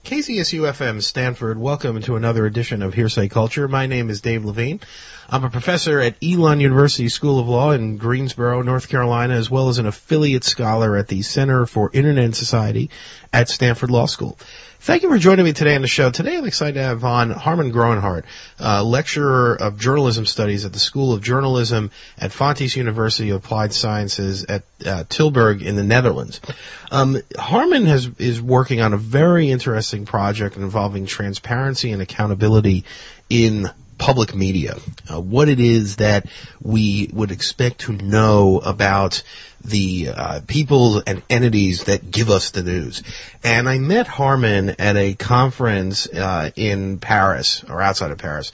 KCSU-FM Stanford, welcome to another edition of Hearsay Culture. My name is Dave Levine. I'm a professor at Elon University School of Law in Greensboro, North Carolina, as well as an affiliate scholar at the Center for Internet and Society at Stanford Law School. Thank you for joining me today on the show. Today I'm excited to have on Harman Groenhart, lecturer of journalism studies at the School of Journalism at Fontys University of Applied Sciences at Tilburg in the Netherlands. Harman is working on a very interesting project involving transparency and accountability in public media. What it is that we would expect to know about the people and entities that give us the news. And I met Harman at a conference in Paris, or outside of Paris,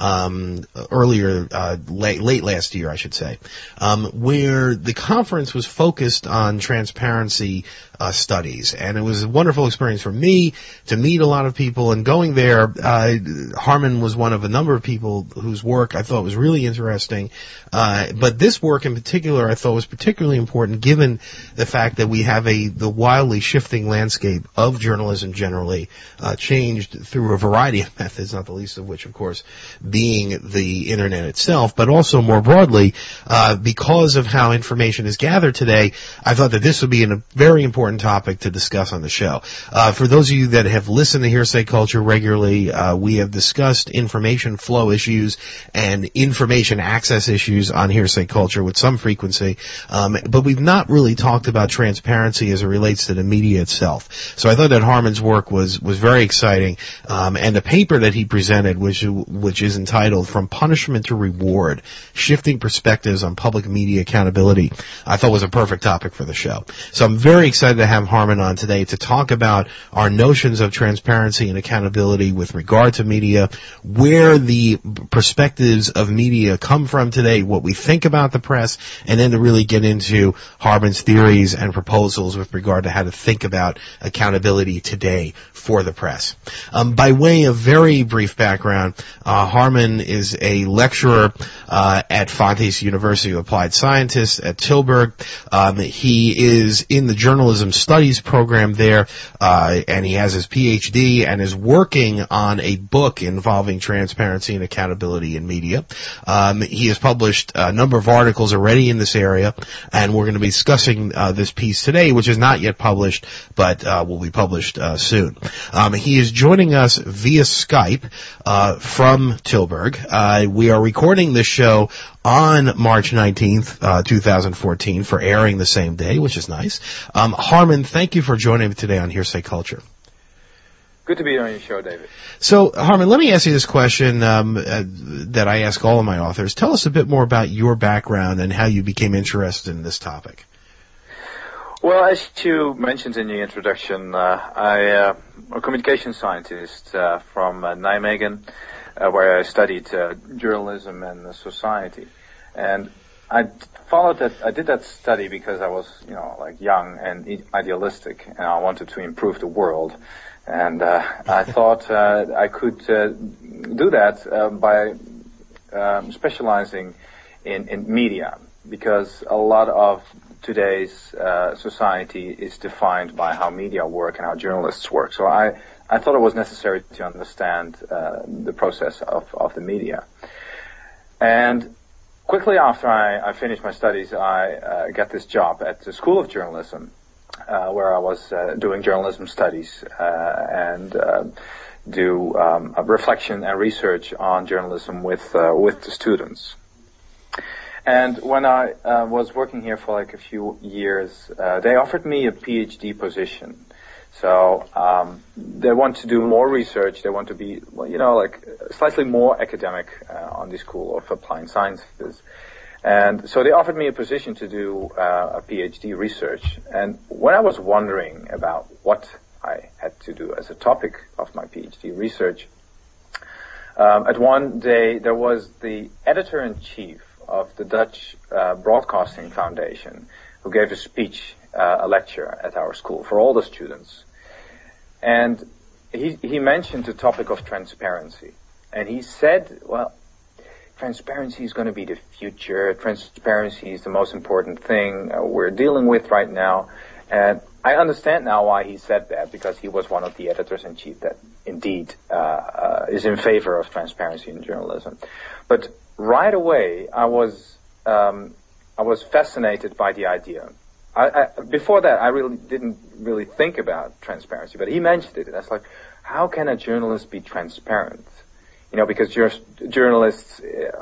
earlier, late last year, I should say, where the conference was focused on transparency studies. And it was a wonderful experience for me to meet a lot of people. And going there, Harman was one of a number of people whose work I thought was really interesting. But this work in particular I thought was particularly important given the fact that we have the wildly shifting landscape of journalism generally, changed through a variety of methods, not the least of which, of course, being the internet itself, but also more broadly, because of how information is gathered today, I thought that this would be a very important topic to discuss on the show. For those of you that have listened to Hearsay Culture regularly, we have discussed information flow issues and information access issues on Hearsay Culture with some frequency, but we've not really talked about transparency as it relates to the media itself. So I thought that Harman's work was very exciting, and the paper that he presented, which is entitled From Punishment to Reward, Shifting Perspectives on Public Media Accountability, I thought was a perfect topic for the show. So I'm very excited to have Harman on today to talk about our notions of transparency and accountability with regard to media, where the perspectives of media come from today, what we think about the press, and then to really get into Harman's theories and proposals with regard to how to think about accountability today for the press. By way of very brief background, Harman is a lecturer at Fontys University of Applied Sciences at Tilburg. He is in the journalism studies program there, and he has his PhD and is working on a book involving transparency and accountability in media. He has published a number of articles already in this area, and we're going to be discussing this piece today, which is not yet published, but will be published soon. He is joining us via Skype from Tilburg. We are recording this show on March 19th, 2014, for airing the same day, which is nice. Harman, thank you for joining me today on Hearsay Culture. Good to be on your show, David. So, Harman, let me ask you this question that I ask all of my authors. Tell us a bit more about your background and how you became interested in this topic. Well, as you mentioned in the introduction, I'm a communication scientist from Nijmegen, where I studied journalism and society. And I did that study because I was, young and idealistic, and I wanted to improve the world. And I thought I could do that by specializing in media, because a lot of today's society is defined by how media work and how journalists work. So I thought it was necessary to understand the process of the media. And quickly after I finished my studies, I got this job at the School of Journalism, where I was doing journalism studies and do a reflection and research on journalism with the students. And when I was working here for like a few years, they offered me a PhD position. So they want to do more research. They want to be, slightly more academic on the School of Applied Sciences. And so they offered me a position to do a PhD research. And when I was wondering about what I had to do as a topic of my PhD research, at one day there was the editor-in-chief of the Dutch Broadcasting Foundation who gave a speech, a lecture at our school for all the students. And he mentioned the topic of transparency. And he said, well, transparency is going to be the future. Transparency is the most important thing we're dealing with right now. And I understand now why he said that, because he was one of the editors-in-chief that indeed is in favor of transparency in journalism. But right away, I was fascinated by the idea. Before that, I really didn't really think about transparency, but he mentioned it, and I was like, how can a journalist be transparent? You know, because journalists,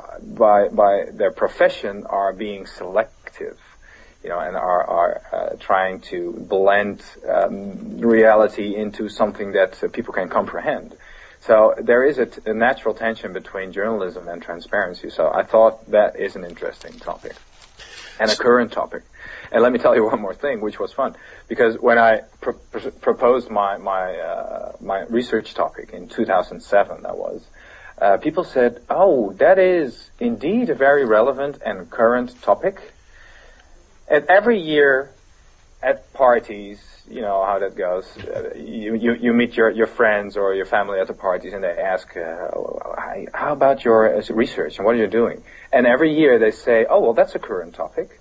by their profession, are being selective, you know, and are trying to blend reality into something that people can comprehend. So there is a natural tension between journalism and transparency. So I thought that is an interesting topic and a current topic. And let me tell you one more thing, which was fun, because when I proposed my research topic in 2007, that was, people said, "Oh, that is indeed a very relevant and current topic." And every year at parties, you know how that goes. You meet your friends or your family at the parties, and they ask, "How about your research and what are you doing?" And every year they say, "Oh, well, that's a current topic."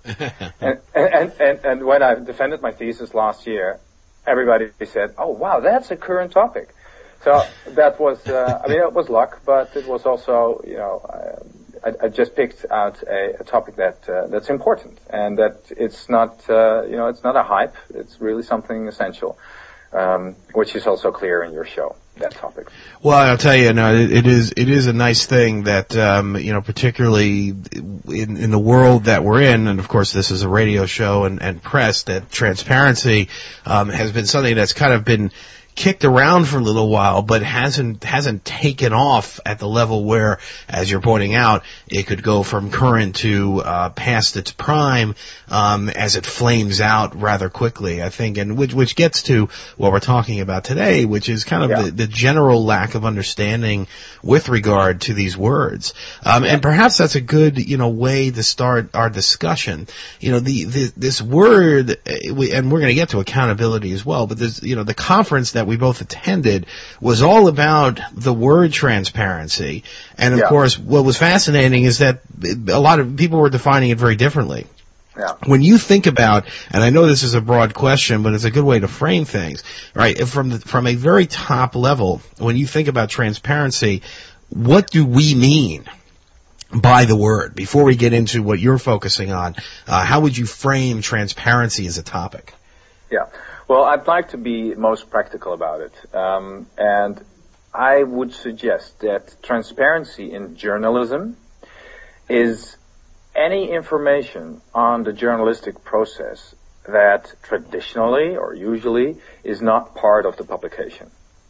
and when I defended my thesis last year, everybody said, "Oh, wow, that's a current topic." So that was, it was luck, but it was also, you know, I just picked out a topic that's important, and that it's not, it's not a hype. It's really something essential, which is also clear in your show, that topic. Well, I'll tell you, no, it is a nice thing that, particularly in the world that we're in, and of course this is a radio show and press, that transparency, has been something that's kind of been kicked around for a little while, but hasn't taken off at the level where, as you're pointing out, it could go from current to past its prime as it flames out rather quickly, I think, and which gets to what we're talking about today, which is kind of the general lack of understanding with regard to these words. And perhaps that's a good, way to start our discussion. This word, and we're going to get to accountability as well, but this, the conference that we both attended was all about the word transparency. And of course, what was fascinating is that a lot of people were defining it very differently. Yeah. When you think about, and I know this is a broad question, but it's a good way to frame things, right? From a very top level, when you think about transparency, what do we mean by the word? Before we get into what you're focusing on, how would you frame transparency as a topic? Yeah. Well, I'd like to be most practical about it. And I would suggest that transparency in journalism is any information on the journalistic process that traditionally or usually is not part of the publication.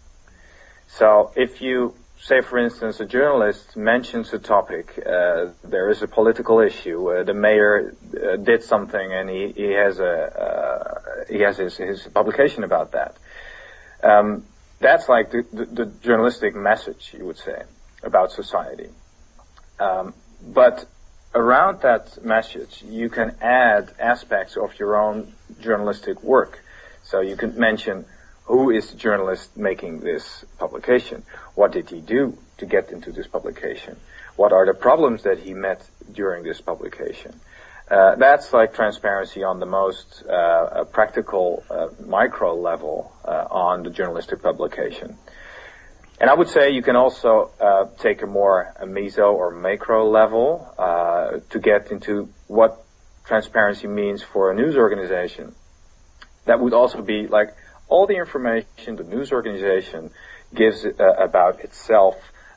So if you say, for instance, a journalist mentions a topic, there is a political issue, the mayor did something, and he has his publication about that. That's like the journalistic message, you would say, about society. But around that message, you can add aspects of your own journalistic work. So you can mention, who is the journalist making this publication? What did he do to get into this publication? What are the problems that he met during this publication? That's like transparency on the most practical micro level on the journalistic publication. And I would say you can also take a more meso or macro level to get into what transparency means for a news organization. That would also be like all the information the news organization gives about itself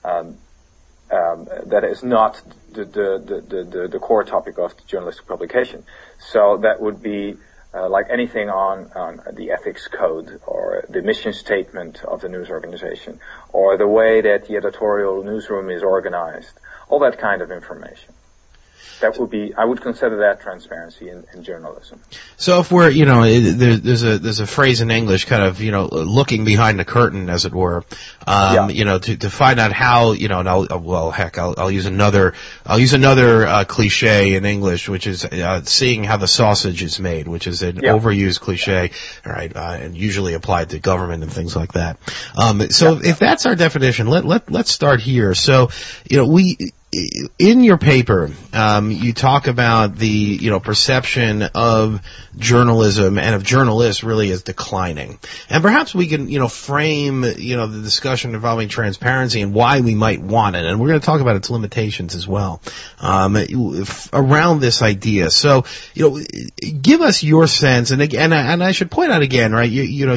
that is not the core topic of the journalistic publication. So that would be like anything on the ethics code or the mission statement of the news organization or the way that the editorial newsroom is organized, all that kind of information. That would be, I would consider that transparency in journalism. So if we're, there's a phrase in English kind of, looking behind the curtain, as it were, to find out how, and I'll use another cliche in English, which is, seeing how the sausage is made, which is an overused cliche, right, and usually applied to government and things like that. If that's our definition, let's start here. So, in your paper, you talk about the, perception of journalism and of journalists really as declining. And perhaps we can, frame, the discussion involving transparency and why we might want it. And we're going to talk about its limitations as well, around this idea. So, give us your sense. And again, and I should point out again, right?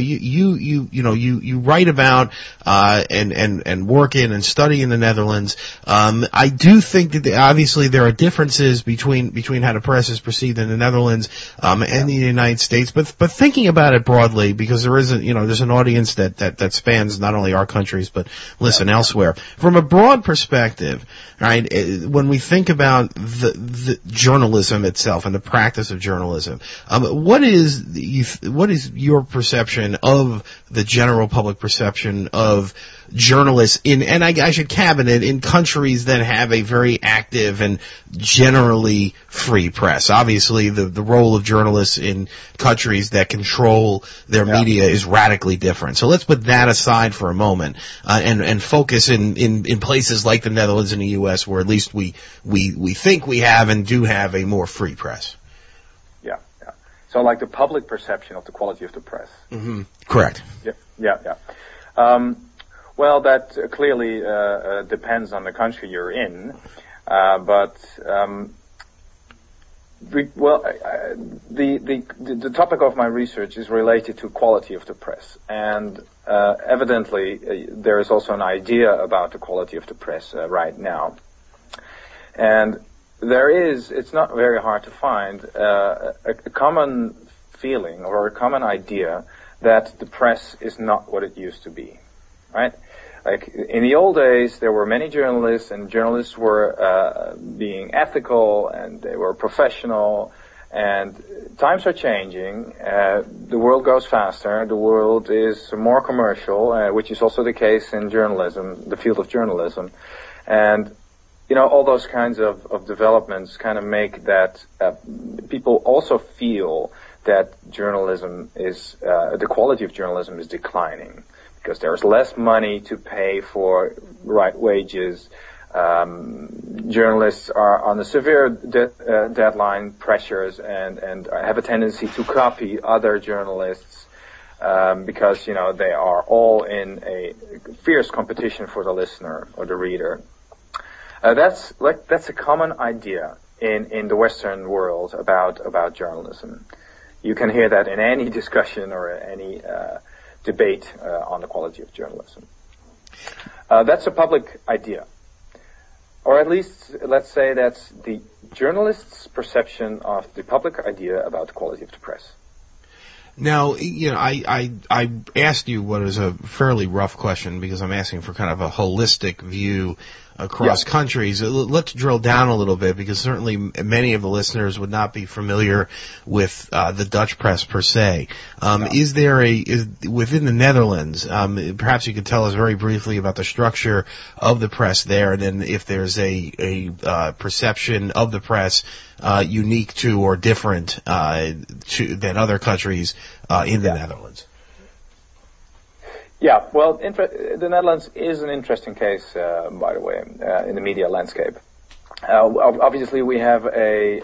You write about, and work in and study in the Netherlands. I do think that obviously there are differences between how the press is perceived in the Netherlands, and the United States, but thinking about it broadly, because there is there's an audience that spans not only our countries, but listen elsewhere. From a broad perspective, right, when we think about the journalism itself and the practice of journalism, what is your perception of the general public perception of journalists and I should cabinet in countries that have a very active and generally free press? Obviously, the role of journalists in countries that control their media is radically different. So let's put that aside for a moment, and focus in places like the Netherlands and the U.S., where at least we think we have and do have a more free press. Yeah. So like the public perception of the quality of the press. Mm-hmm. Correct. Yeah. Well, that clearly depends on the country you're in, the topic of my research is related to quality of the press, and evidently there is also an idea about the quality of the press right now, and it's not very hard to find a common feeling or a common idea that the press is not what it used to be, right? Like in the old days, there were many journalists, and journalists were being ethical and they were professional. And times are changing. The world goes faster. The world is more commercial, which is also the case in journalism, the field of journalism. And all those kinds of developments kind of make that people also feel that journalism is the quality of journalism is declining, because there's less money to pay for right wages. Journalists are under severe deadline pressures and have a tendency to copy other journalists because they are all in a fierce competition for the listener or the reader. That's a common idea in the Western world about journalism. You can hear that in any discussion or any debate on the quality of journalism. That's a public idea. Or at least, let's say that's the journalist's perception of the public idea about the quality of the press. Now, I asked you what is a fairly rough question, because I'm asking for kind of a holistic view across countries. Let's drill down a little bit, because certainly many of the listeners would not be familiar with the Dutch press per se. Is there within the Netherlands, perhaps you could tell us very briefly about the structure of the press there, and then if there's a perception of the press unique to or different than other countries in the Netherlands. Yeah, well, the Netherlands is an interesting case, by the way, in the media landscape. Obviously, we have a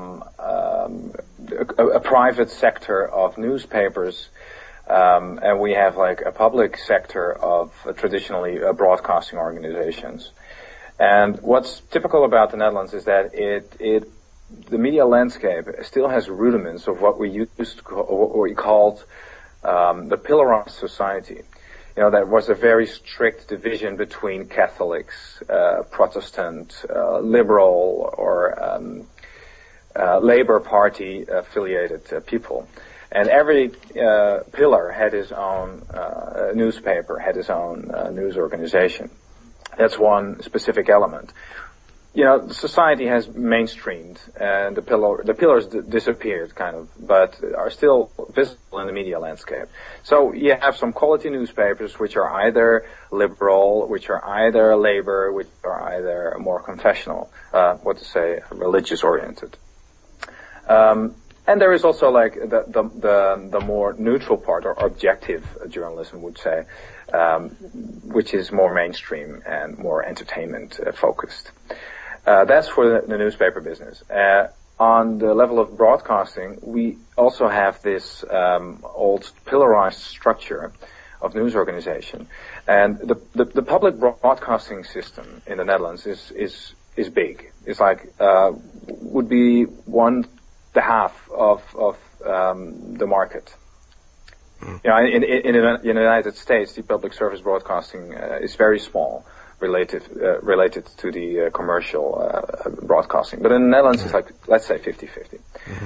private sector of newspapers, and we have like a public sector of traditionally broadcasting organizations. And what's typical about the Netherlands is that the media landscape still has rudiments of what we used to call, what we called the pillarized society. That was a very strict division between Catholics, Protestant, liberal, or Labour Party affiliated people. And every pillar had his own newspaper, had his own news organization. That's one specific element. Society has mainstreamed, and the pillars disappeared, kind of, but are still visible in the media landscape. So you have some quality newspapers which are either liberal, which are either labor, which are either more confessional, religious oriented. And there is also like the more neutral part, or objective journalism would say, which is more mainstream and more entertainment focused. That's for the newspaper business. On the level of broadcasting, we also have this old pillarized structure of news organization, and the public broadcasting system in the Netherlands is big. It's like would be 1/2 of the market. You know, in the United States, the public service broadcasting is very small related to the commercial broadcasting. But in the Netherlands, it's like, let's say 50-50.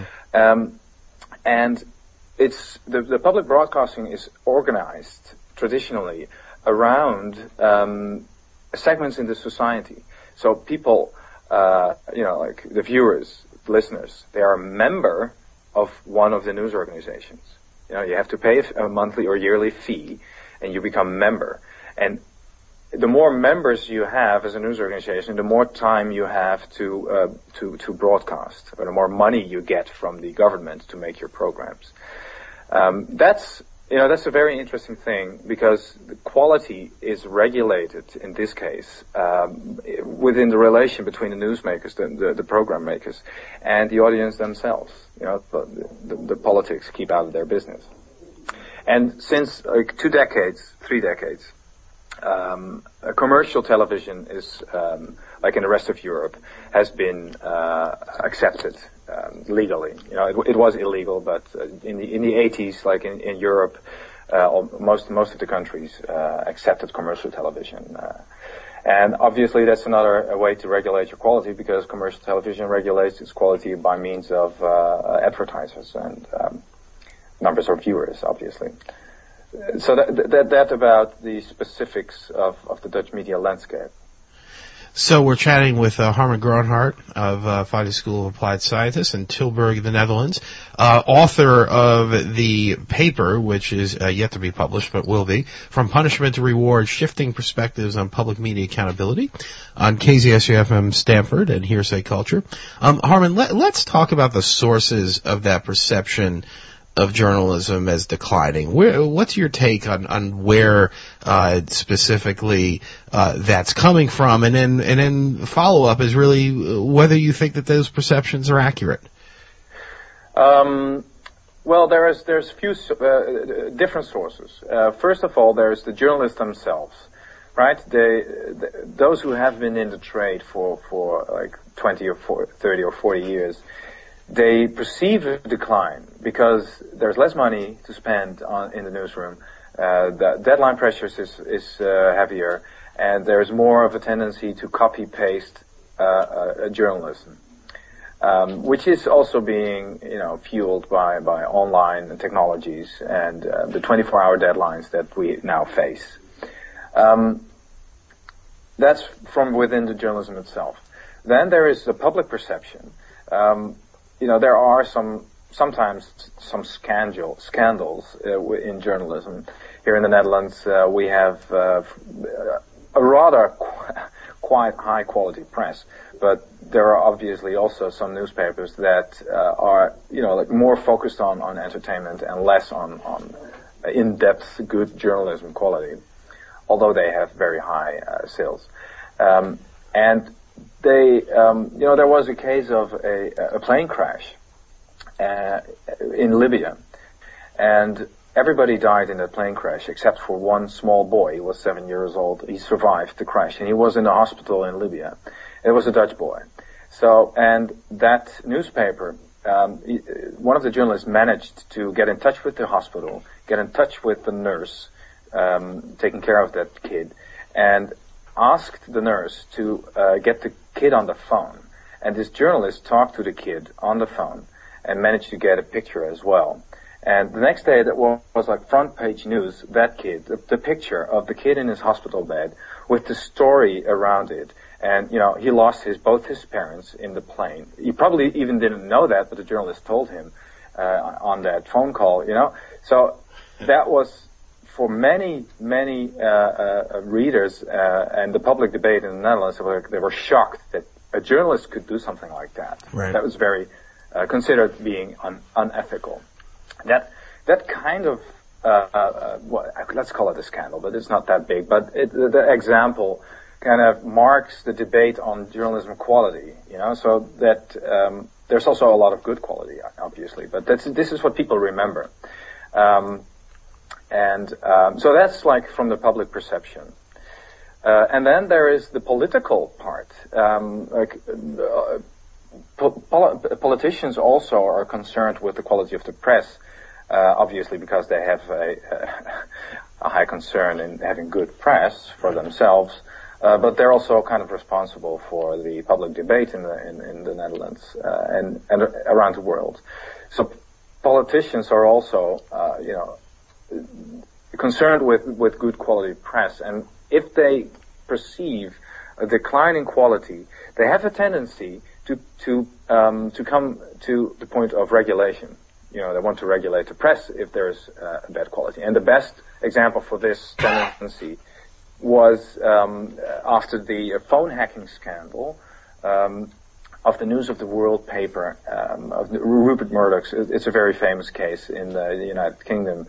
And it's the public broadcasting is organized traditionally around segments in the society. So people, like the viewers, the listeners, they are a member of one of the news organizations. You know, you have to pay a monthly or yearly fee, and you become a member. And the more members you have as a news organization, the more time you have to broadcast, or the more money you get from the government to make your programs. That's a very interesting thing, because the quality is regulated in this case within the relation between the newsmakers, the program makers, and the audience themselves. You know, the politics keep out of their business. And since 2 decades, 3 decades, commercial television is, like in the rest of Europe, has been accepted legally. You know, it was illegal, but in the 80s, like in Europe, most of the countries accepted commercial television. And obviously, that's another way to regulate your quality, because commercial television regulates its quality by means of advertisers and numbers of viewers, obviously. So that about the specifics of the Dutch media landscape. So we're chatting with Harmen Groenhart of Fayda School of Applied Scientists in Tilburg, the Netherlands, author of the paper, which is yet to be published, but will be, From Punishment to Reward, Shifting Perspectives on Public Media Accountability, on KZSU-FM Stanford and Hearsay Culture. Harmen, let's talk about the sources of that perception of journalism as declining. What's your take on where specifically that's coming from, and then follow up is really whether you think that those perceptions are accurate. Well, there's a few different sources. First of all, there's the journalists themselves, right? Those who have been in the trade for like 20 or 30 or 40 years. They perceive a decline because there's less money to spend in the newsroom. The deadline pressures is heavier, and there's more of a tendency to copy-paste journalism, which is also being fueled by online technologies and the 24-hour deadlines that we now face. That's from within the journalism itself. Then there is the public perception. There are sometimes some scandals in journalism. Here in the Netherlands, we have a rather quite high quality press, but there are obviously also some newspapers that are more focused on entertainment and less on in-depth good journalism quality, although they have very high sales. And there was a case of a plane crash in Libya, and everybody died in that plane crash except for one small boy. He was 7 years old. He survived the crash, and he was in the hospital in Libya. It was a Dutch boy. So, and that newspaper, one of the journalists managed to get in touch with the hospital, get in touch with the nurse taking care of that kid, and asked the nurse to get the kid on the phone. And this journalist talked to the kid on the phone and managed to get a picture as well. And the next day, that was like front page news, that kid, the picture of the kid in his hospital bed with the story around it. And, he lost both his parents in the plane. He probably even didn't know that, but the journalist told him on that phone call, So that was, for many readers and the public debate in the Netherlands, they were shocked that a journalist could do something like that. Right. That was very considered being unethical. That kind of let's call it a scandal, but it's not that big. But the example kind of marks the debate on journalism quality, so that there's also a lot of good quality, obviously, but this is what people remember. So that's like from the public perception. And then there is the political part. Politicians also are concerned with the quality of the press, obviously because they have a high concern in having good press for themselves. But they're also kind of responsible for the public debate in the Netherlands and around the world. So politicians are also, concerned with good quality press, and if they perceive a decline in quality, they have a tendency to come to the point of regulation. They want to regulate the press if there's bad quality, and the best example for this tendency was after the phone hacking scandal of the News of the World paper of Rupert Murdoch's. It's a very famous case in the United Kingdom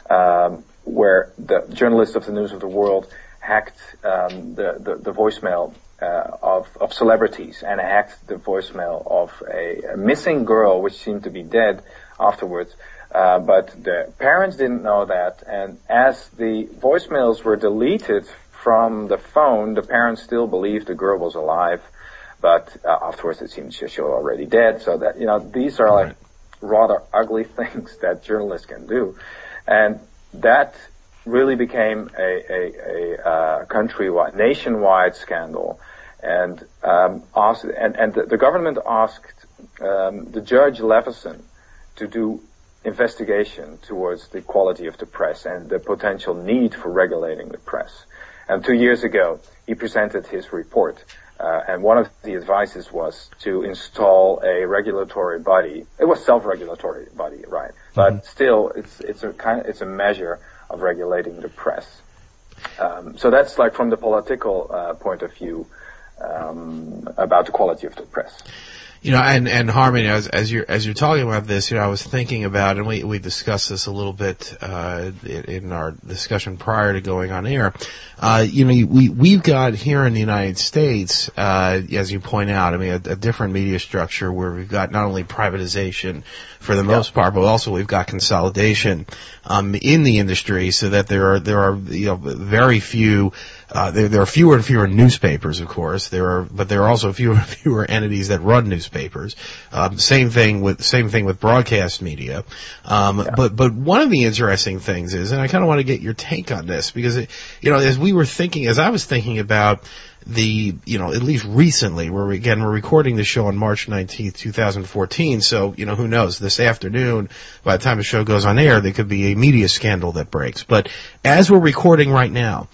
where the journalist of the News of the World hacked the voicemail of celebrities, and hacked the voicemail of a missing girl which seemed to be dead afterwards. But the parents didn't know that, and as the voicemails were deleted from the phone, the parents still believed the girl was alive, but afterwards it seemed she was already dead. So that, these are like rather ugly things that journalists can do, and that really became a countrywide, nationwide scandal. And the government asked the Judge Leveson to do investigation towards the quality of the press and the potential need for regulating the press. And 2 years ago, he presented his report, and one of the advices was to install a regulatory body. It was self-regulatory body, right? But still, it's a measure of regulating the press. So that's like from the political point of view about the quality of the press. And Harmon, as you're talking about this, I was thinking about, and we discussed this a little bit in our discussion prior to going on air. We've got here in the United States, as you point out, a different media structure where we've got not only privatization for the most part, but also we've got consolidation in the industry, so that there are very few. There are fewer and fewer newspapers, of course. But there are also fewer and fewer entities that run newspapers. Same thing with broadcast media. But one of the interesting things is, and I kind of want to get your take on this, because as I was thinking about at least recently, we're recording the show on March 19th, 2014, so, who knows, this afternoon, by the time the show goes on air, there could be a media scandal that breaks. But as we're recording right now,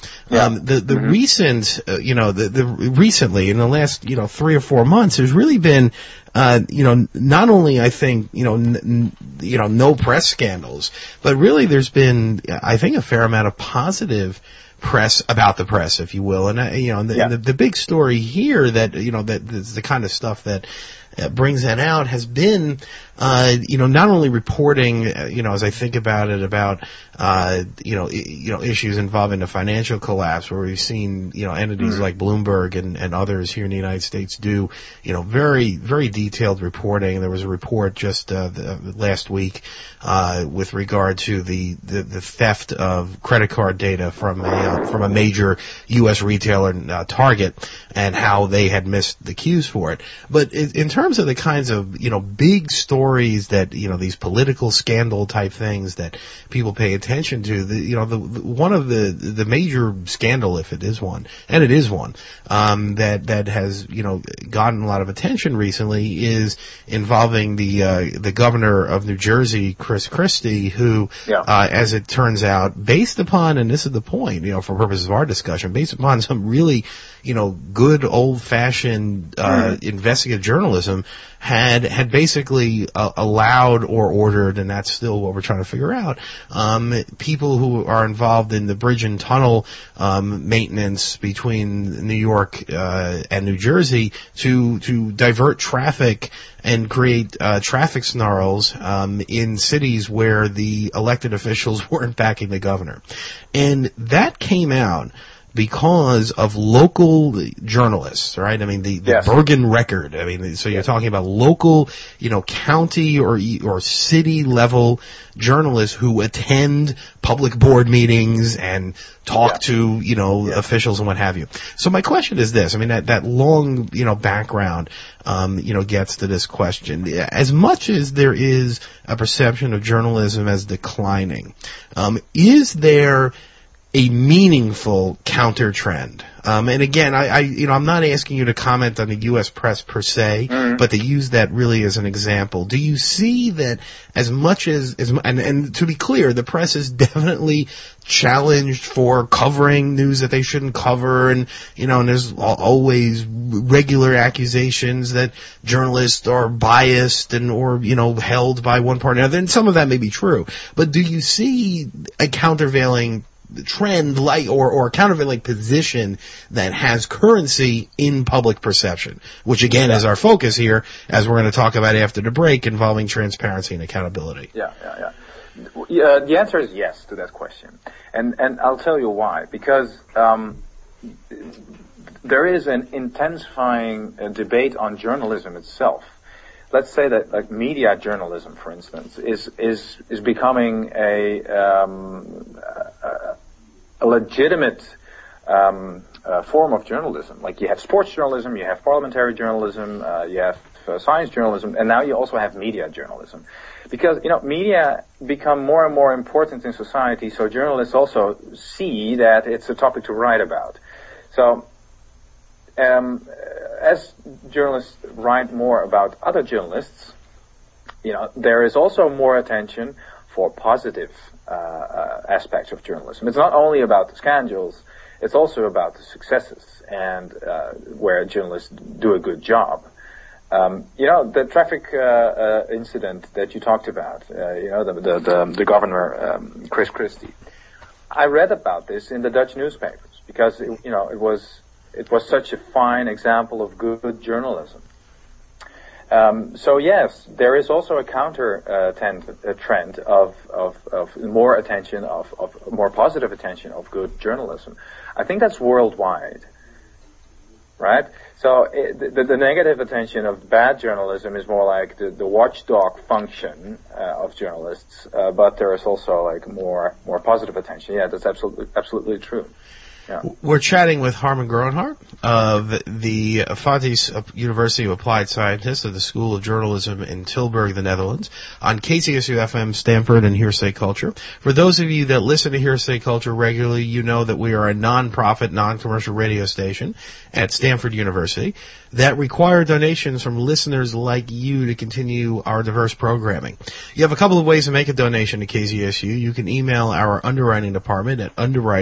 recently, in the last, 3 or 4 months, there's really been, not only, I think, no press scandals, but really there's been, I think, a fair amount of positive press about the press, if you will. And, the big story here that is the kind of stuff that brings that out has been, not only reporting, as I think about it, about, issues involving the financial collapse, where we've seen, entities like Bloomberg and others here in the United States do, very, very detailed reporting. There was a report just, last week, with regard to the theft of credit card data from a major U.S. retailer, Target, and how they had missed the cues for it. But in terms of the kinds of, big stories that, these political scandal type things that people pay attention to, one of the major scandal, if it is one, and it is one, that has, gotten a lot of attention recently, is involving the governor of New Jersey, Chris Christie, who, as it turns out, based upon, and this is the point, for purposes of our discussion, based upon some really, good old-fashioned, investigative journalism, had basically allowed or ordered, and that's still what we're trying to figure out, people who are involved in the bridge and tunnel maintenance between New York and New Jersey to divert traffic and create traffic snarls in cities where the elected officials weren't backing the governor. And that came out because of local journalists, right? I mean, the Yes. Bergen Record. I mean, so you're talking about local, county or city level journalists who attend public board meetings and talk to, officials and what have you. So my question is this. I mean, that long, background, gets to this question. As much as there is a perception of journalism as declining, is there a meaningful counter trend? And again, I'm not asking you to comment on the U.S. press per se, but to use that really as an example. Do you see that as much as and to be clear, the press is definitely challenged for covering news that they shouldn't cover, and there's always regular accusations that journalists are biased or held by one party or another, and some of that may be true. But do you see a countervailing trend or countervailing position that has currency in public perception, which again is our focus here, as we're going to talk about after the break, involving transparency and accountability? Yeah. The answer is yes to that question, and I'll tell you why. Because there is an intensifying debate on journalism itself. Let's say that, like, media journalism, for instance, is becoming a legitimate form of journalism. Like, you have sports journalism, you have parliamentary journalism, you have science journalism, and now you also have media journalism. Because, media become more and more important in society, so journalists also see that it's a topic to write about. So, as journalists write more about other journalists, there is also more attention for positive aspects of journalism. It's not only about the scandals, it's also about the successes and where journalists do a good job. The traffic incident that you talked about, the governor, Chris Christie. I read about this in the Dutch newspapers because it was such a fine example of good journalism. So yes, there is also a counter trend of more attention, of more positive attention of good journalism. I think that's worldwide, right? So the negative attention of bad journalism is more like the watchdog function of journalists, but there is also like more positive attention. Yeah, that's absolutely true. Yeah. We're chatting with Harmen Groenhart of the Fontys University of Applied Scientists of the School of Journalism in Tilburg, the Netherlands, on KZSU FM Stanford and Hearsay Culture. For those of you that listen to Hearsay Culture regularly, you know that we are a non-profit, non-commercial radio station at Stanford University that require donations from listeners like you to continue our diverse programming. You have a couple of ways to make a donation to KZSU. You can email our underwriting department at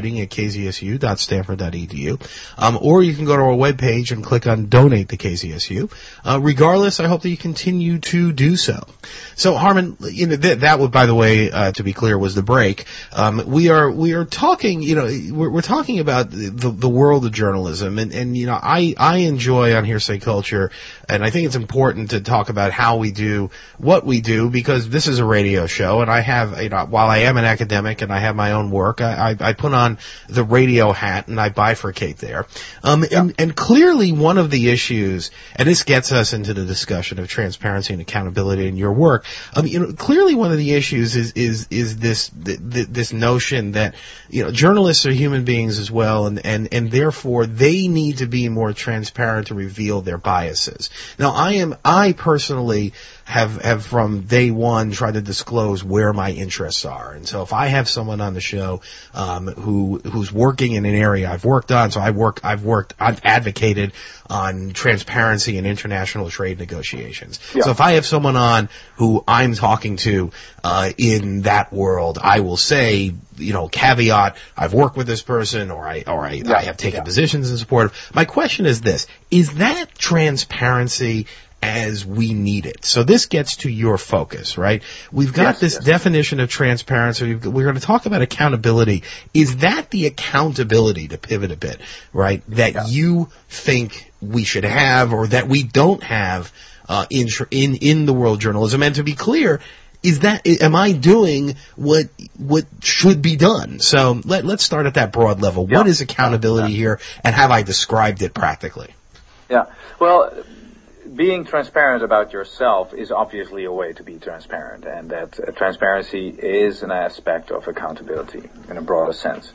underwriting@kzsu.stanford.edu, or you can go to our webpage and click on Donate to KZSU. Regardless, I hope that you continue to do so. So, Harmen, that would, by the way, to be clear, was the break. We are talking, we're talking about the world of journalism, and I enjoy on Hearsay Culture, and I think it's important to talk about how we do what we do, because this is a radio show, and I have, while I am an academic and I have my own work, I put on the radio hat and I bifurcate there. And clearly one of the issues, and this gets us into the discussion of transparency and accountability in your work, clearly one of the issues is this notion that, journalists are human beings as well, and therefore they need to be more transparent to reveal their biases. Now, I personally have from day one tried to disclose where my interests are. And so if I have someone on the show, who's working in an area I've worked on, so I've advocated on transparency and international trade negotiations. Yeah. So if I have someone on who I'm talking to, in that world, I will say, caveat, I've worked with this person, or I have taken positions in support of. My question is this: is that transparency as we need it? So this gets to your focus, right? We've got this definition of transparency. We're going to talk about accountability. Is that the accountability, to pivot a bit, right, that you think we should have, or that we don't have in the world of journalism? And to be clear, am I doing what should be done? So let's start at that broad level. Yeah. What is accountability here, and have I described it practically? Yeah. Well, being transparent about yourself is obviously a way to be transparent, and that transparency is an aspect of accountability in a broader sense.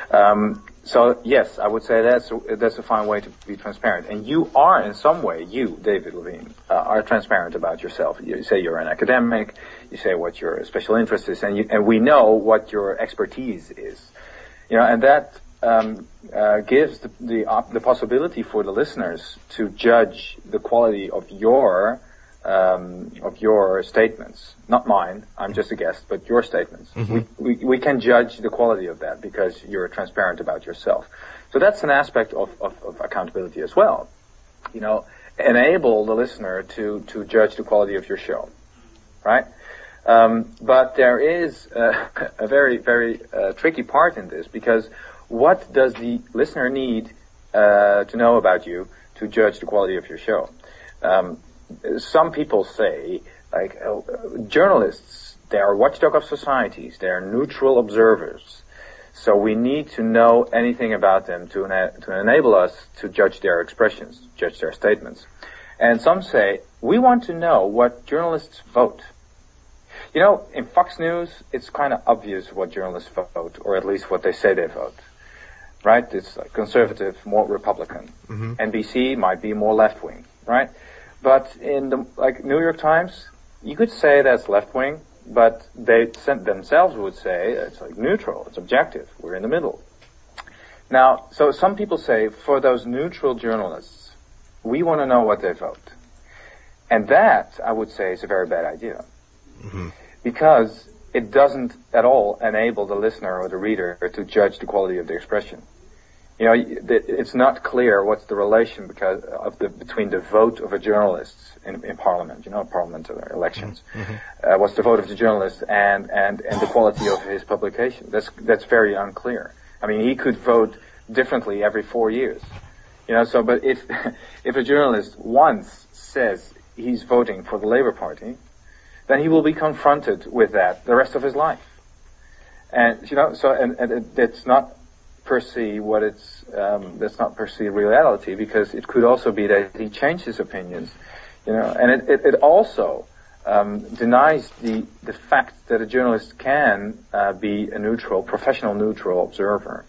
So yes, I would say that's a fine way to be transparent. And you are, in some way, you, David Levine, are transparent about yourself. You say you're an academic, you say what your special interest is, and we know what your expertise is. And that gives the possibility for the listeners to judge the quality of your statements, not mine. I'm just a guest, but your statements. Mm-hmm. We can judge the quality of that because you're transparent about yourself. So that's an aspect of accountability as well. Enable the listener to judge the quality of your show, right? But there is a very, very tricky part in this, because what does the listener need to know about you to judge the quality of your show? Some people say, journalists, they are watchdog of societies, they are neutral observers, so we need to know anything about them to enable us to judge their expressions, judge their statements. And some say, we want to know what journalists vote. In Fox News, it's kind of obvious what journalists vote, or at least what they say they vote. Right? It's conservative, more Republican. Mm-hmm. NBC might be more left-wing, right? But in the New York Times, you could say that's left-wing, but they themselves would say it's neutral, it's objective, we're in the middle. Now, so some people say, for those neutral journalists, we want to know what they vote. And that, I would say, is a very bad idea. Mm-hmm. Because it doesn't at all enable the listener or the reader to judge the quality of the expression. It's not clear what's the relation between the vote of a journalist in Parliament, parliamentary elections. Mm-hmm. What's the vote of the journalist and the quality of his publication? That's very unclear. I mean, he could vote differently every 4 years. But if a journalist once says he's voting for the Labour Party, then he will be confronted with that the rest of his life. And it's not per se that's not per se reality, because it could also be that he changed his opinions, and it also denies the fact that a journalist can be a professional neutral observer.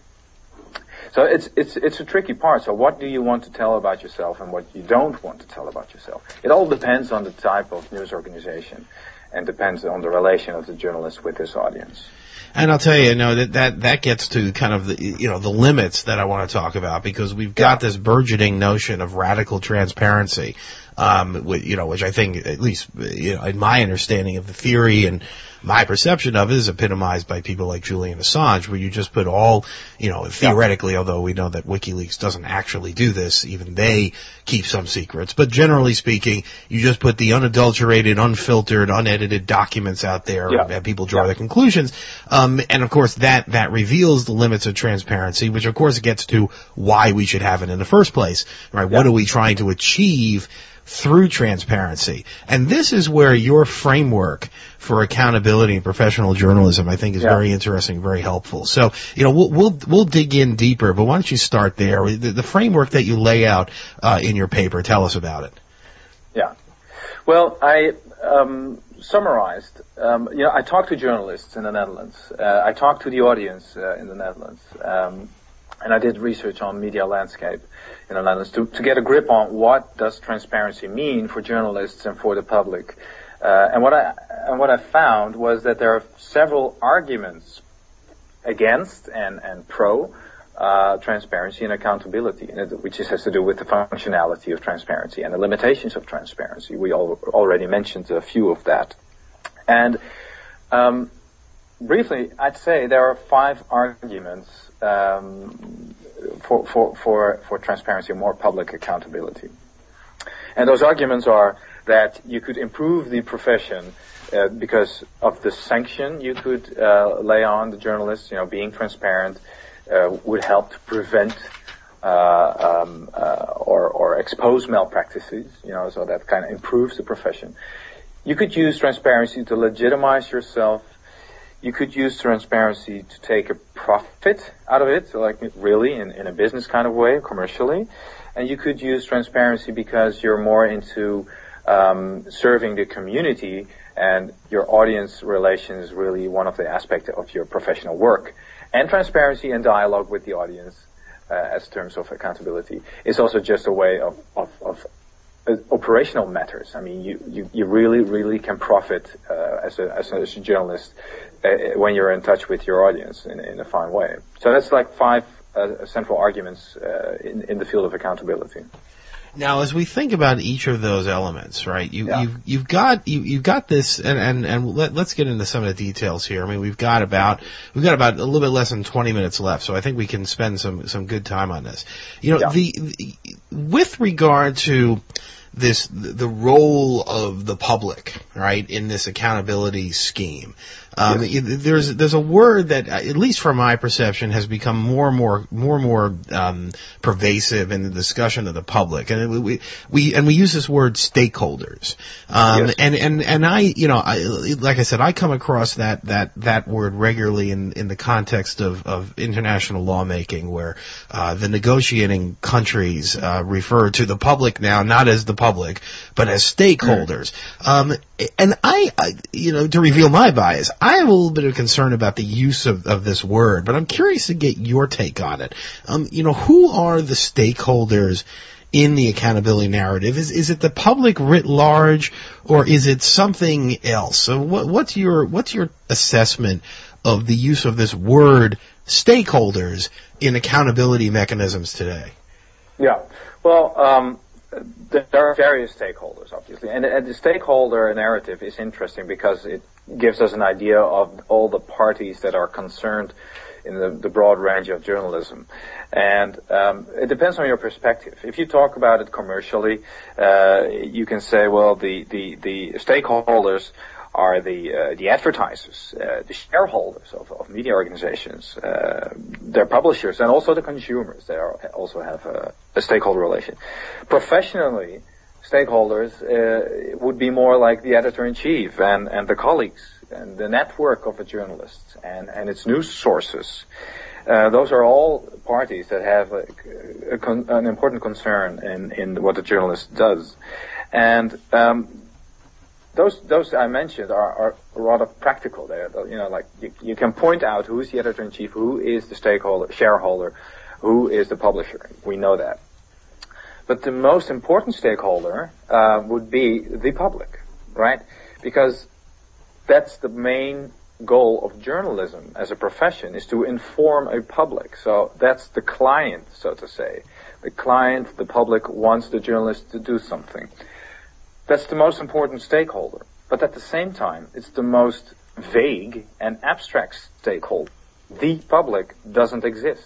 So it's a tricky part. So what do you want to tell about yourself and what you don't want to tell about yourself? It all depends on the type of news organization and depends on the relation of the journalist with his audience. And I'll tell you, that gets to kind of the limits that I want to talk about, because we've got this burgeoning notion of radical transparency, which I think, at least, in my understanding of the theory and my perception of it, is epitomized by people like Julian Assange, where you just put all, theoretically, although we know that WikiLeaks doesn't actually do this, even they keep some secrets, but generally speaking, you just put the unadulterated, unfiltered, unedited documents out there, and people draw their conclusions. And of course that reveals the limits of transparency, which of course gets to why we should have it in the first place, right? What are we trying to achieve through transparency? And this is where your framework for accountability and professional journalism, I think, is very interesting, very helpful. So, we'll dig in deeper, but why don't you start there? The framework that you lay out in your paper, tell us about it. Yeah. Well, I summarized, I talked to journalists in the Netherlands. I talked to the audience in the Netherlands. And I did research on media landscape in the Netherlands to get a grip on what does transparency mean for journalists and for the public. And what I found was that there are several arguments against and pro transparency and accountability, which has to do with the functionality of transparency and the limitations of transparency. We already mentioned a few of that. And briefly, I'd say there are 5 arguments for transparency and more public accountability. And those arguments are that you could improve the profession because of the sanction you could lay on the journalists. Being transparent would help to prevent or expose malpractices. So that kind of improves the profession. You could use transparency to legitimize yourself. You could use transparency to take a profit out of it, like really in a business kind of way, commercially. And you could use transparency because you're more into serving the community, and your audience relation is really one of the aspects of your professional work. And transparency and dialogue with the audience, as terms of accountability, is also just a way of operational matters. I mean, you really can profit as a journalist when you're in touch with your audience in a fine way. So that's like 5 central arguments in the field of accountability. Now, as we think about each of those elements, right? You've got this, and let's get into some of the details here. I mean, we've got about a little bit less than 20 minutes left, so I think we can spend some good time on this. With regard to the role of the public, right, in this accountability scheme. There's a word that, at least from my perception, has become more and more pervasive in the discussion of the public, and we use this word stakeholders. And I like I said, I come across that word regularly in the context of international lawmaking, where the negotiating countries refer to the public now not as the public but as stakeholders. And I to reveal my bias, I have a little bit of concern about the use of this word, but I'm curious to get your take on it. Who are the stakeholders in the accountability narrative? Is it the public writ large, or is it something else? So what's your assessment of the use of this word stakeholders in accountability mechanisms today? Yeah. Well, there are various stakeholders, obviously, and the stakeholder narrative is interesting because it gives us an idea of all the parties that are concerned in the broad range of journalism. And it depends on your perspective. If you talk about it commercially, you can say, well, the stakeholders are the advertisers, the shareholders of media organizations, their publishers, and also the consumers. They also have a stakeholder relation. Professionally, stakeholders would be more like the editor-in-chief and the colleagues and the network of a journalist and its news sources. Those are all parties that have an important concern in what the journalist does. And those I mentioned are rather practical. There, like you can point out who is the editor-in-chief, who is the shareholder, who is the publisher. We know that. But the most important stakeholder would be the public, right? Because that's the main goal of journalism as a profession, is to inform a public. So that's the client, so to say. The client, the public, wants the journalist to do something. That's the most important stakeholder. But at the same time, it's the most vague and abstract stakeholder. The public doesn't exist.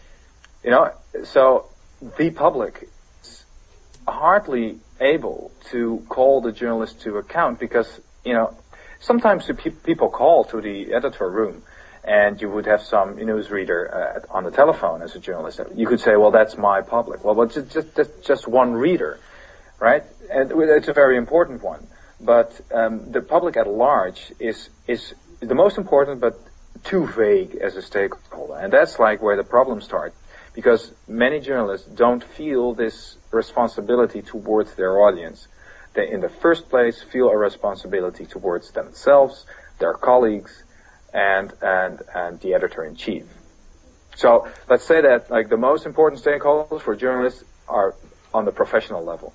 So the public is hardly able to call the journalist to account because, sometimes people call to the editor room and you would have some newsreader on the telephone as a journalist. You could say, well, that's my public. Well, just one reader, right? And it's a very important one. But the public at large is the most important, but too vague as a stakeholder. And that's like where the problems start, because many journalists don't feel this responsibility towards their audience. They, in the first place, feel a responsibility towards themselves, their colleagues, and the editor-in-chief. So let's say that like the most important stakeholders for journalists are on the professional level.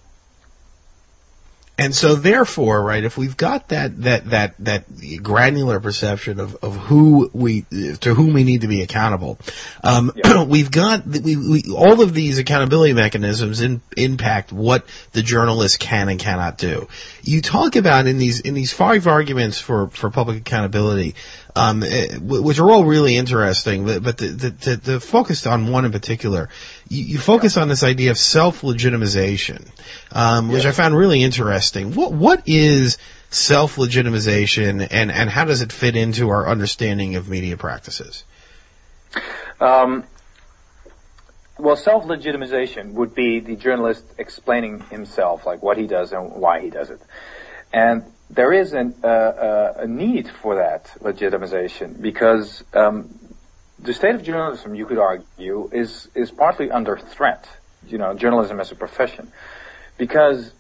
And so therefore, right, if we've got that granular perception of to whom we need to be accountable, we've got all of these accountability mechanisms impact what the journalist can and cannot do. You talk about in these 5 arguments for public accountability, which are all really interesting, but the focused on one in particular. You focus on this idea of self-legitimization, which I found really interesting. What is self-legitimization, and how does it fit into our understanding of media practices? Well, self-legitimization would be the journalist explaining himself, like what he does and why he does it. And there is a need for that legitimization because the state of journalism, you could argue, is partly under threat. Journalism as a profession, because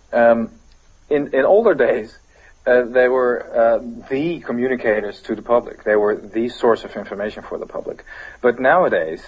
in older days they were the communicators to the public. They were the source of information for the public. But nowadays,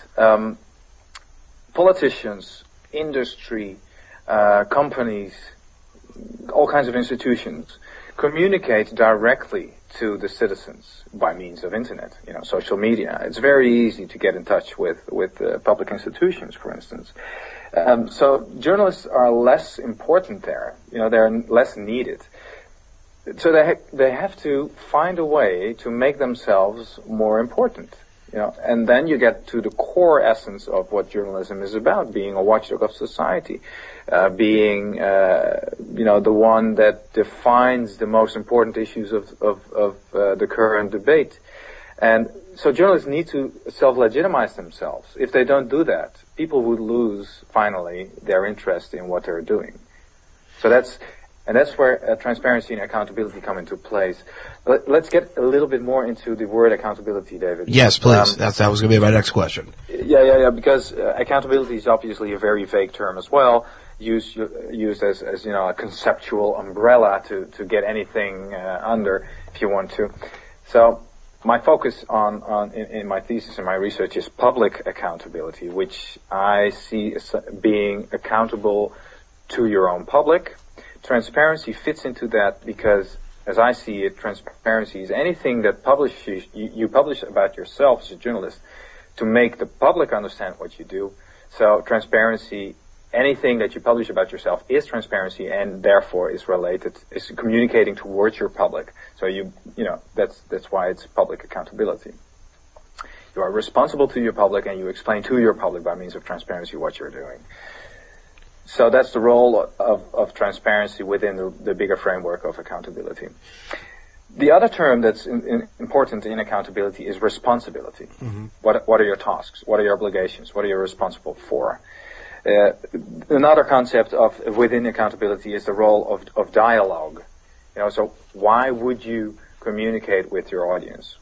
politicians, industry, companies, all kinds of institutions communicate directly to the citizens by means of internet, social media. It's very easy to get in touch with public institutions, for instance. So journalists are less important there. They're less needed. So they have to find a way to make themselves more important. And then you get to the core essence of what journalism is about: being a watchdog of society, being the one that defines the most important issues of the current debate. And so journalists need to self-legitimize themselves. If they don't do that, people would lose finally their interest in what they're doing. So that's where transparency and accountability come into place. Let's get a little bit more into the word accountability, David. Yes, please. That was going to be my next question. Yeah. Because accountability is obviously a very vague term as well, used as a conceptual umbrella to get anything under, if you want to. So my focus in my thesis and my research is public accountability, which I see as being accountable to your own public. Transparency fits into that because, as I see it, transparency is anything that you publish about yourself as a journalist to make the public understand what you do. So transparency, anything that you publish about yourself is transparency and therefore is communicating towards your public. So that's why it's public accountability. You are responsible to your public and you explain to your public by means of transparency what you're doing. So that's the role of transparency within the bigger framework of accountability. The other term that's important in accountability is responsibility. Mm-hmm. What are your tasks? What are your obligations? What are you responsible for? Another concept within accountability is the role of dialogue. So why would you communicate with your audience?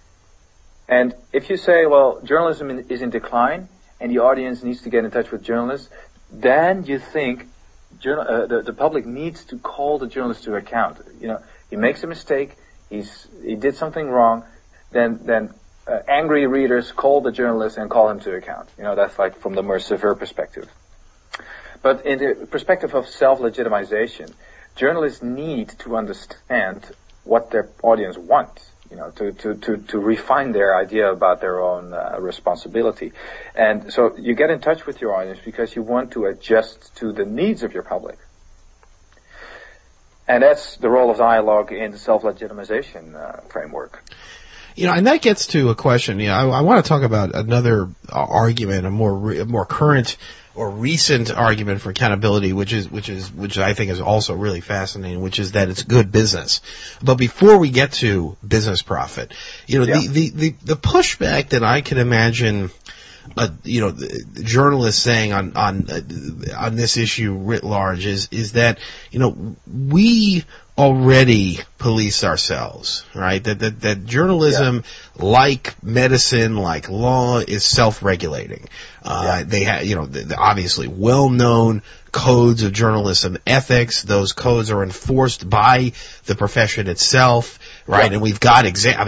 And if you say, well, journalism is in decline and the audience needs to get in touch with journalists, then you think the public needs to call the journalist to account. He makes a mistake, he did something wrong, then angry readers call the journalist and call him to account. That's like from the more severe perspective. But in the perspective of self-legitimization, journalists need to understand what their audience wants. To refine their idea about their own responsibility. And so you get in touch with your audience because you want to adjust to the needs of your public. And that's the role of dialogue in the self-legitimization framework. And that gets to a question. I want to talk about another argument, a more current or recent argument for accountability, which I think is also really fascinating, which is that it's good business. But before we get to business profit, the pushback that I can imagine, journalists saying on this issue writ large is that, we already police ourselves, right? That journalism, like medicine, like law, is self-regulating. They have, obviously well-known codes of journalism ethics. Those codes are enforced by the profession itself, right? Yeah. And we've got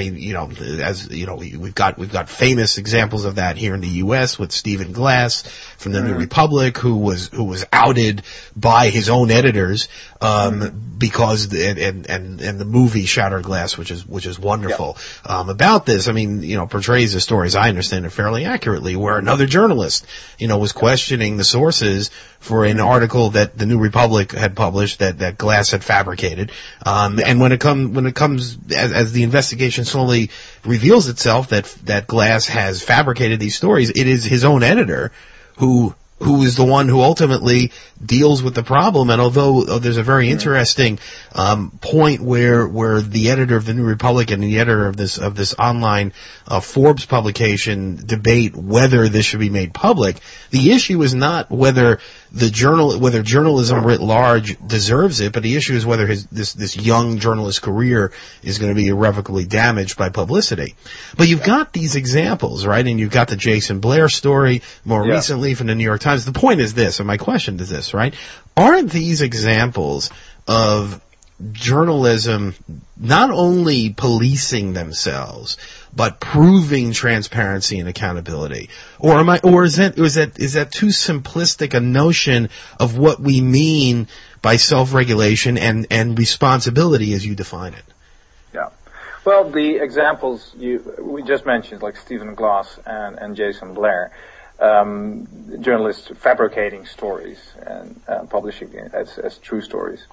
we've got famous examples of that here in the U.S. with Stephen Glass from the New Republic, who was outed by his own editors because the movie Shattered Glass, which is wonderful about this. Portrays the story, as I understand it, fairly accurately, where another journalist was questioning the sources for an article that the New Republic had published that Glass had fabricated. And when it comes as the investigation slowly reveals itself that Glass has fabricated these stories, it is his own editor who is the one who ultimately deals with the problem. And although there's a very interesting point where the editor of the New Republic and the editor of this online Forbes publication debate whether this should be made public, the issue is not whether whether journalism writ large deserves it, but the issue is whether this young journalist career is going to be irrevocably damaged by publicity. But you've got these examples, right? And you've got the Jason Blair story more recently from the New York Times. The point is this, and my question is this, right? Aren't these examples of journalism not only policing themselves, but proving transparency and accountability? Or is that too simplistic a notion of what we mean by self-regulation and responsibility as you define it? Yeah. Well, the examples we just mentioned, like Stephen Glass and Jason Blair, journalists fabricating stories and publishing it as true stories.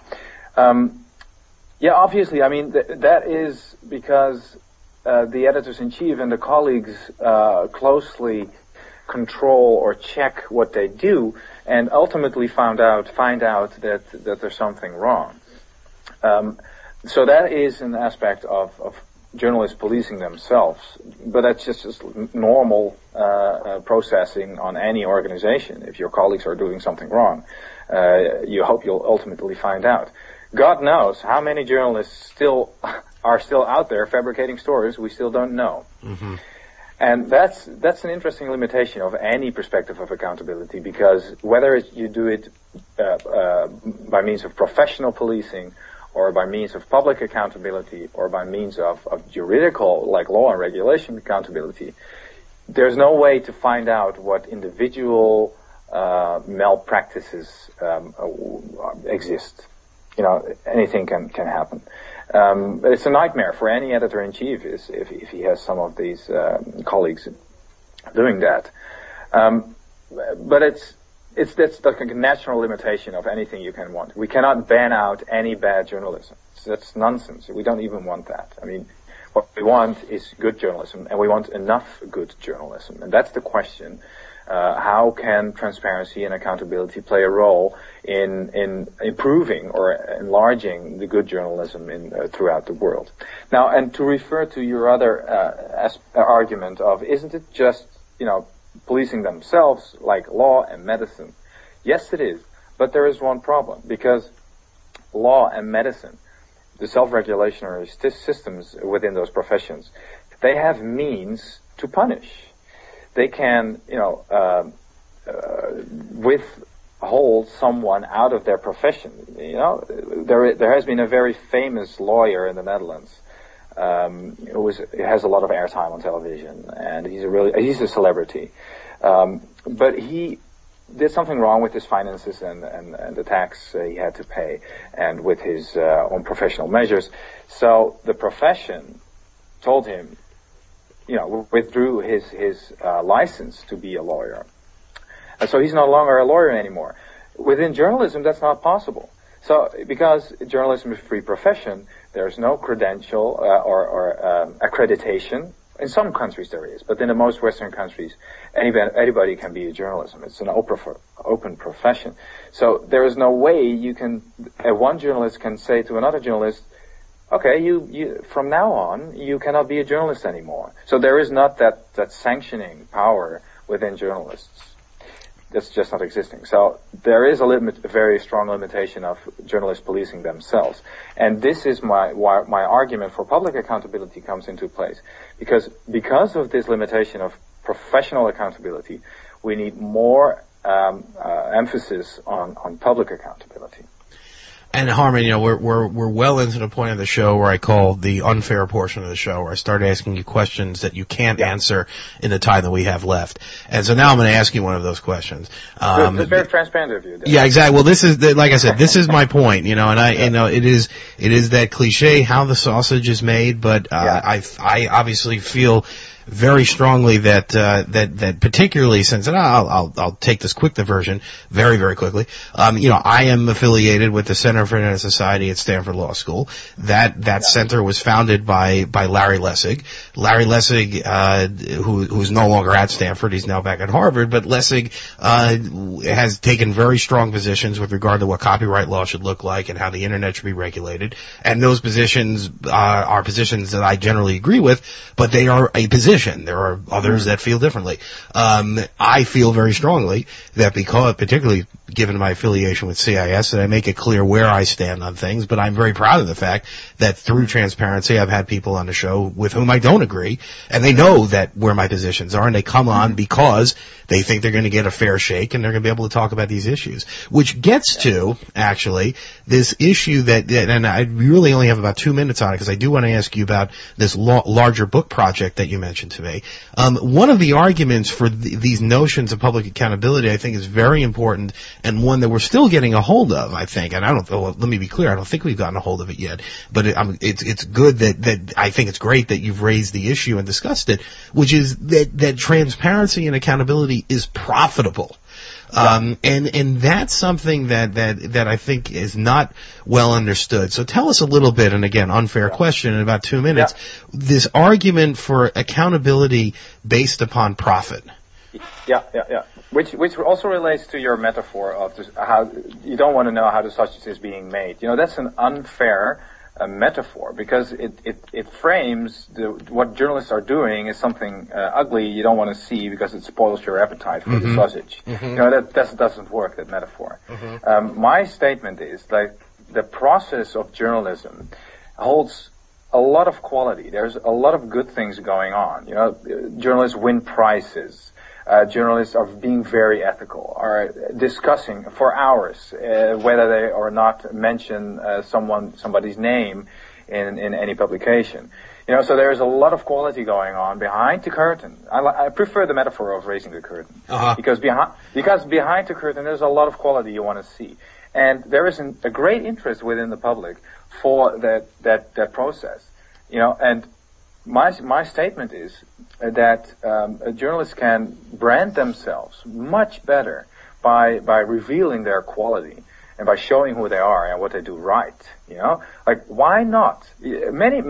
Yeah, obviously, I mean, that is because the editors-in-chief and the colleagues closely control or check what they do, and ultimately find out that there's something wrong. So that is an aspect of journalists policing themselves, but that's just normal processing on any organization. If your colleagues are doing something wrong, you hope you'll ultimately find out. God knows how many journalists are still out there fabricating stories we still don't know. Mm-hmm. And that's an interesting limitation of any perspective of accountability, because whether you do it by means of professional policing, or by means of public accountability, or by means of juridical, like law and regulation accountability, there's no way to find out what individual malpractices exist. You know, anything can happen. It's a nightmare for any editor-in-chief if he has some of these colleagues doing that. But that's like a natural limitation of anything you can want. We cannot ban out any bad journalism. That's nonsense. We don't even want that. I mean, what we want is good journalism, and we want enough good journalism. And that's the question. How can transparency and accountability play a role in improving or enlarging the good journalism throughout the world? Now, and to refer to your other argument of, isn't it just, policing themselves like law and medicine? Yes, it is. But there is one problem, because law and medicine, the self-regulatory systems within those professions, they have means to punish. They can, withhold someone out of their profession. There has been a very famous lawyer in the Netherlands who has a lot of airtime on television, and he's a celebrity. But he did something wrong with his finances and the tax he had to pay, and with his own professional measures. So the profession told him, withdrew his license to be a lawyer. And so he's no longer a lawyer anymore. Within journalism, that's not possible. So, because journalism is a free profession, there's no credential or accreditation. In some countries there is, but in the most Western countries, anybody can be a journalist. It's an open profession. So there is no way one journalist can say to another journalist, okay, you from now on, you cannot be a journalist anymore. So there is not that sanctioning power within journalists. That's just not existing. So there is a very strong limitation of journalists policing themselves. And this is my argument for public accountability comes into place. Because of this limitation of professional accountability, we need more emphasis on public accountability. And Harman, we're well into the point of the show where I call the unfair portion of the show, where I start asking you questions that you can't answer in the time that we have left. And so now I'm going to ask you one of those questions. It's very transparent of you. Yeah, exactly. Well, this is like I said, this is my point. It is that cliche how the sausage is made, but I obviously feel very strongly that particularly since, and I'll take this quick diversion very, very quickly. I am affiliated with the Center for Internet Society at Stanford Law School. That center was founded by Larry Lessig. Larry Lessig, who's no longer at Stanford, he's now back at Harvard, but Lessig, has taken very strong positions with regard to what copyright law should look like and how the internet should be regulated. And those positions, are positions that I generally agree with, but they are a position position. There are others that feel differently. I feel very strongly that because, particularly given my affiliation with CIS, that I make it clear where I stand on things, but I'm very proud of the fact that through transparency, I've had people on the show with whom I don't agree, and they know that where my positions are, and they come on because they think they're going to get a fair shake, and they're going to be able to talk about these issues. Which gets to, actually, this issue and I really only have about 2 minutes on it, because I do want to ask you about this larger book project that you mentioned to me. One of the arguments for these notions of public accountability, I think, is very important, and one that we're still getting a hold of, I think. And let me be clear, I don't think we've gotten a hold of it yet, but it's good that I think it's great that you've raised the issue and discussed it, which is that transparency and accountability is profitable. And that's something that I think is not well understood. So tell us a little bit, and again, unfair question in about 2 minutes, this argument for accountability based upon profit. Yeah. Which also relates to your metaphor of how you don't want to know how the sausage is being made. That's an unfair metaphor, because it frames what journalists are doing as something ugly you don't want to see because it spoils your appetite for the sausage. That doesn't work, that metaphor. My statement is that the process of journalism holds a lot of quality. There's a lot of good things going on. Journalists win prizes. Journalists are being very ethical, are discussing for hours whether they or not mention somebody's name in any publication. So there's a lot of quality going on behind the curtain. I prefer the metaphor of raising the curtain, because behind the curtain there's a lot of quality you want to see, and there is a great interest within the public for that process. And my statement is that journalists can brand themselves much better by revealing their quality and by showing who they are and what they do right. Why not? Many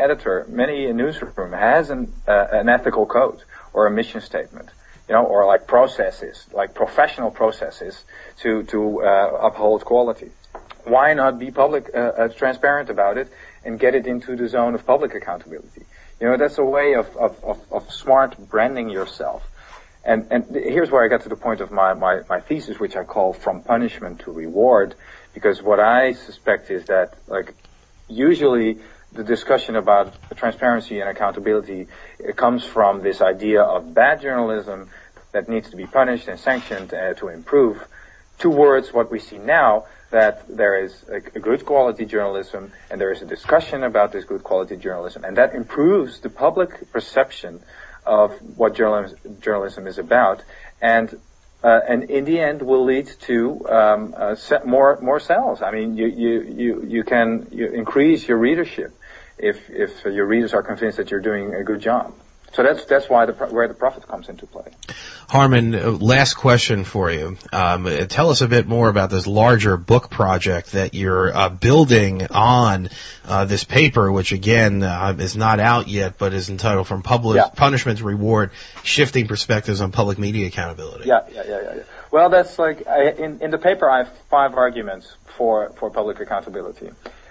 newsroom has an ethical code or a mission statement, or like processes, like professional processes to uphold quality. Why not be transparent about it and get it into the zone of public accountability? That's a way of smart branding yourself. And here's where I got to the point of my thesis, which I call From Punishment to Reward, because what I suspect is that, usually the discussion about transparency and accountability, it comes from this idea of bad journalism that needs to be punished and sanctioned to improve, towards what we see now, that there is a good quality journalism, and there is a discussion about this good quality journalism, and that improves the public perception of what journalism is about, and in the end will lead to more sales. I mean, you can increase your readership if your readers are convinced that you're doing a good job. So that's why where the profit comes into play. Harman, last question for you. Tell us a bit more about this larger book project that you're building on this paper, which again is not out yet, but is entitled From Punishment to Reward: Shifting Perspectives on Public Media Accountability. Yeah. Well, that's in the paper I have 5 arguments for public accountability,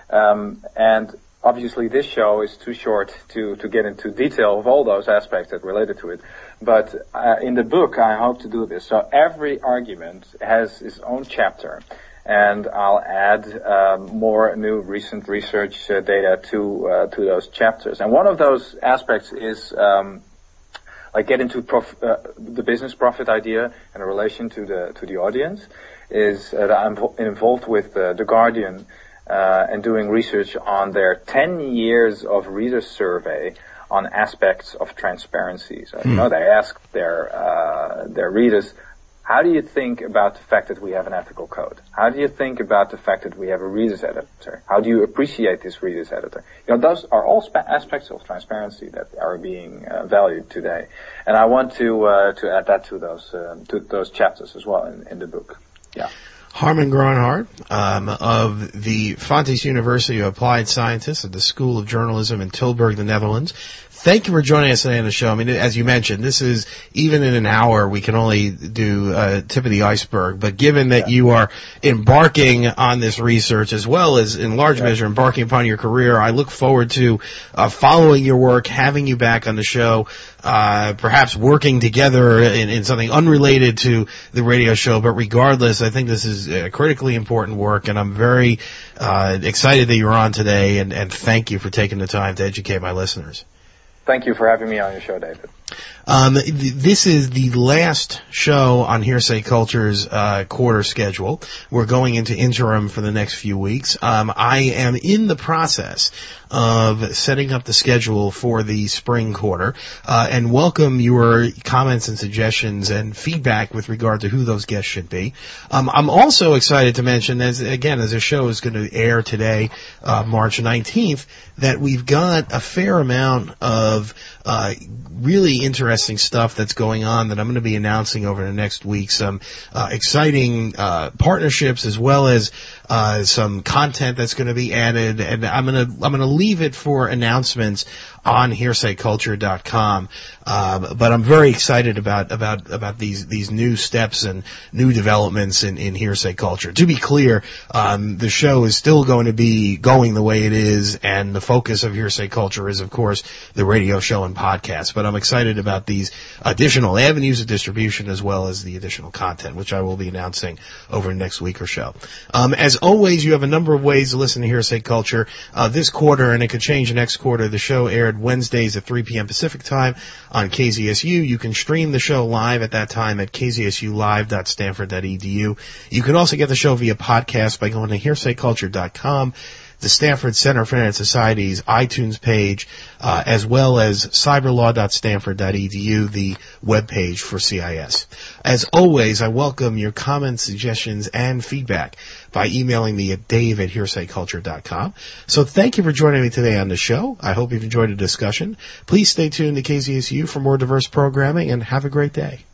and obviously, this show is too short to get into detail of all those aspects that related to it. But in the book, I hope to do this. So every argument has its own chapter, and I'll add more new recent research data to those chapters. And one of those aspects is get into the business profit idea in relation to the audience. Is that I'm involved with The Guardian. And doing research on their 10 years of reader survey on aspects of transparency. So, they ask their readers, how do you think about the fact that we have an ethical code? How do you think about the fact that we have a reader's editor? How do you appreciate this reader's editor? Those are all aspects of transparency that are being valued today. And I want to add that to those chapters as well in the book. Yeah. Harman Gronhardt of the Fontys University of Applied Scientists at the School of Journalism in Tilburg, the Netherlands. Thank you for joining us today on the show. I mean, as you mentioned, this is, even in an hour, we can only do tip of the iceberg. But given that you are embarking on this research, as well as in large measure embarking upon your career, I look forward to following your work, having you back on the show. perhaps working together in something unrelated to the radio show. But regardless, I think this is critically important work, and I'm very excited that you're on today, and thank you for taking the time to educate my listeners. Thank you for having me on your show, David. This is the last show on Hearsay Culture's quarter schedule. We're going into interim for the next few weeks. I am in the process of setting up the schedule for the spring quarter, and welcome your comments and suggestions and feedback with regard to who those guests should be. I'm also excited to mention, as the show is going to air today, March 19th, that we've got a fair amount of really interesting stuff that's going on that I'm going to be announcing over the next week. Some exciting partnerships, as well as some content that's going to be added, and I'm going to leave it for announcements on hearsayculture.com. But I'm very excited about these new steps and new developments in Hearsay Culture. To be clear, the show is still going to be going the way it is, and the focus of Hearsay Culture is, of course, the radio show and podcast. But I'm excited about these additional avenues of distribution, as well as the additional content, which I will be announcing over the next week or so. As always, you have a number of ways to listen to Hearsay Culture. This quarter, and it could change next quarter, the show aired Wednesdays at 3 p.m. Pacific time on KZSU. You can stream the show live at that time at kzsulive.stanford.edu. You can also get the show via podcast by going to hearsayculture.com, the Stanford Center for Internet Society's iTunes page, as well as cyberlaw.stanford.edu, the webpage for CIS. As always, I welcome your comments, suggestions, and feedback by emailing me at dave@hearsayculture.com. So thank you for joining me today on the show. I hope you've enjoyed the discussion. Please stay tuned to KZSU for more diverse programming, and have a great day.